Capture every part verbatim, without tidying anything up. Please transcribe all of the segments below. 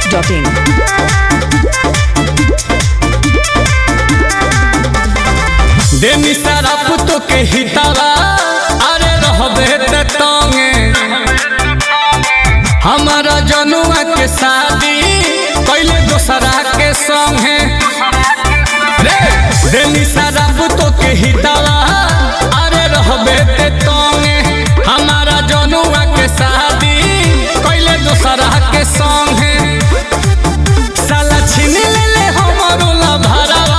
Dot in. देनी सारा पुतो के हितावा अरे रहबे ते तंगे हमारा जनुआ के शादी पहले दोसरा के संगे रे देनी सारा पुतो के हितावा अरे रहबे ते तंगे हमारा जनुआ के शादी पहले दोसरा के संगे साला छीन ले ले हमरो ला भरावा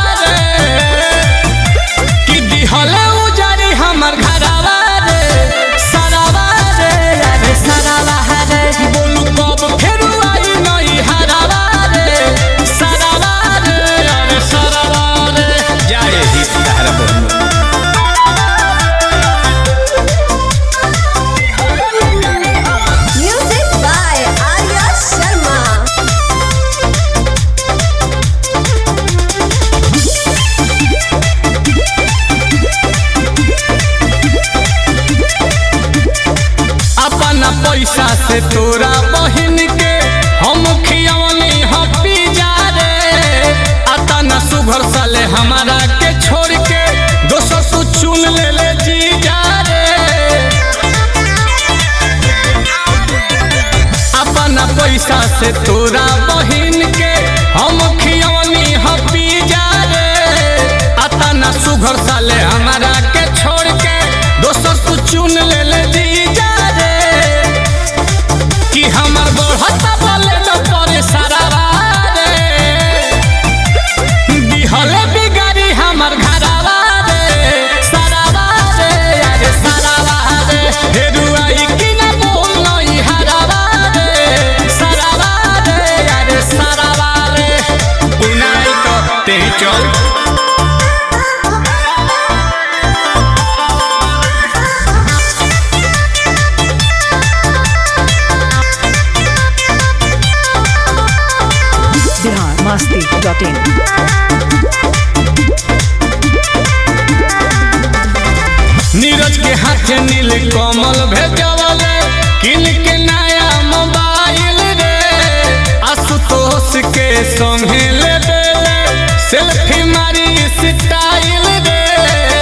पैसा से तोरा बहिन के हम खियवनी हपी जा रे आता न सुघर साले हमारा के छोड़ के दोसर तू चुन ले ले जी जा रे अपना पैसा से तोरा बहिन के हम खियवनी हपी जा रे आता न सुघर साले हमारा के छोड़ के दोसर तू चुन ले ले जी जा रे कि हमार बढ़ता बोले न परे सारा रे दिहले बिगाड़ी हमार घरावा रे सारावा रे अरे सारावा रे हेरुआई कि न बोल नई हरावा रे सारावा रे अरे सारावा रे बुनाई तो ते चल मस्ती डॉट इन। नीरज के हाथ नील कमल भेजवले किन के नया मोबाइल रे आशुतोष के संगे ले बेले सेल्फी मारी स्टाइल रे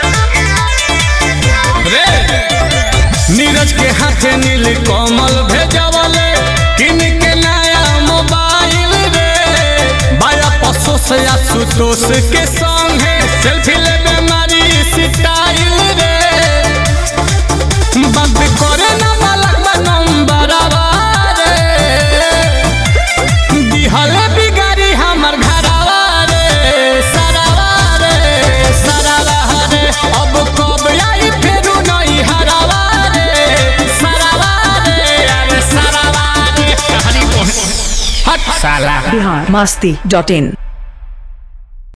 रे नीरज के हाथ नील कमल भेजवले किन के नया मोबाइल से आशुतोष के संगे सेल्फी लेबे मारी स्टाइल रे बात करे ना बालक नंबर रे दिहले बिगाड़ी हमर घरावा रे सारावा रे सारावा रे अब कब आई फेरू नहीं हरावा रे सारावा रे अरे सारावा रे कहानी हट साला बिहार मस्ती डॉट इन।